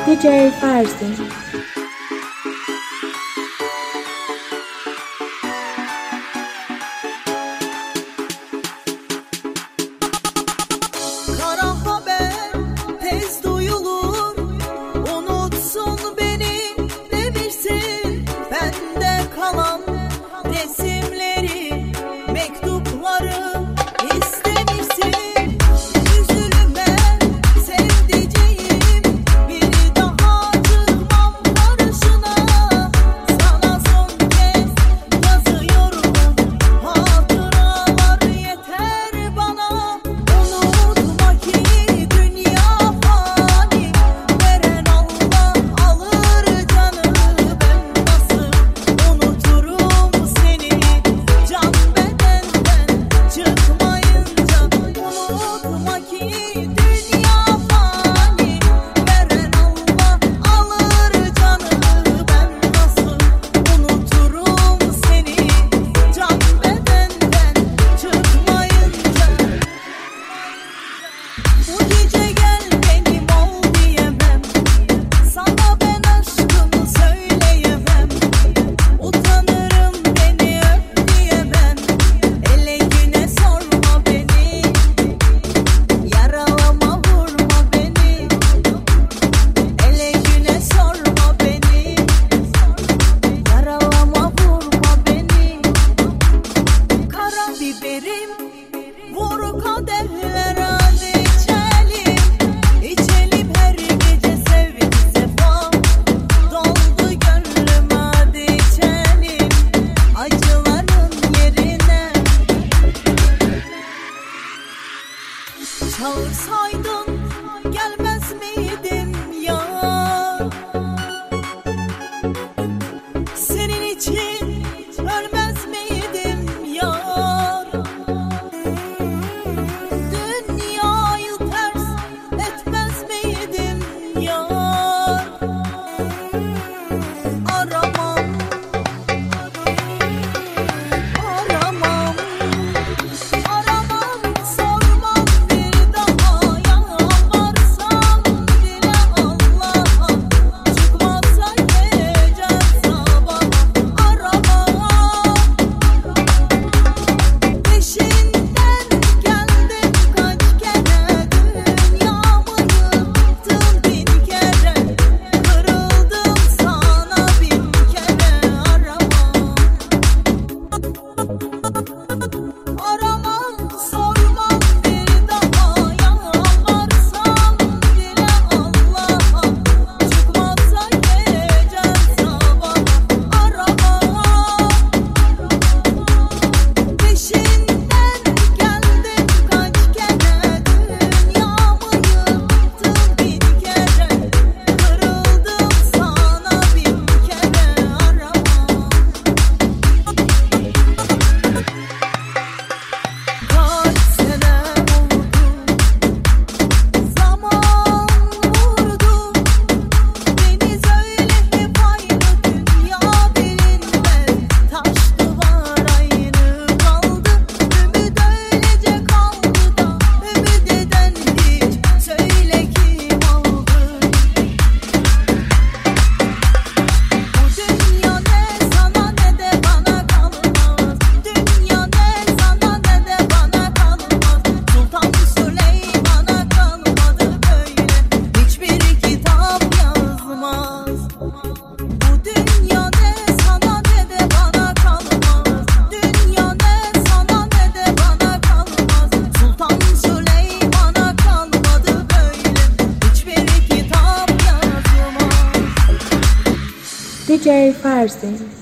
DJ Ferzi. Kara haber tez duyulur, unutsun beni demişsin. Bende kalan resimleri, mektupları istemişsin. Üzülme sevdiceğim, bir daha çıkmam karşına. Sana son kez yazıyorum, hatıralar yeter bana. Unutma ki dünya fani, veren Allah alır canı. Ben nasıl unuturum seni, can bedenden çıkmayınca. Unutma ki dünya fani, veren Allah alır canı. Ben nasıl unuturum seni, can bedenden çıkmayınca. Bu gece gel benim ol diyemem, sana ben aşkımı söyleyemem. Utanırım beni öp diyemem, ele güne sorma beni. Yaralama vurma beni, ele güne sorma beni. Yaralama vurma beni. Kara biberim vur kaderler, hadi içelim. İçelim her gece sevgi sefa, doldu gönlüm hadi içelim. Acıların yerine çağırsaydın gelmez miydim ya? Senin için ölmez miydim yar? Dünyayı ters etmez miydim yar? Aramam, aramam, aramam, sormam bir daha. Yalvarsam bile Allah'a, çıkmazsa gecem sabaha. Aramam, peşinden geldim kaç kere, dünyamı yıktım bin kere. Kırıldım sana bin kere. Aramam, sormam bir daha. Yalvarsam bile Allah'a, çıkmazsa gecem sabaha. Aramam, peşinden geldim kaç kere, dünyamı yıktım bin kere. Kırıldım sana bin kere. Aramam. Kaç sene oldu, zaman vurdu. Deniz öyle hep aynı, dünya bilinmez. Taş duvar aynı kaldı, ümit öylece kaldı da. Ümit eden hiç, söyle kim aldı? Bu dünya ne sana ne de bana kalmaz. Dünya ne sana ne de bana kalmaz. Sultan Süleyman'a kalmadı böyle, hiçbir kitap yazmaz. Bu dünya ne sana ne de bana kalmaz. Dünya ne sana ne de bana kalmaz. Sultan Süleyman'a kalmadı böyle, hiçbir kitap yazmaz. DJ Ferzi.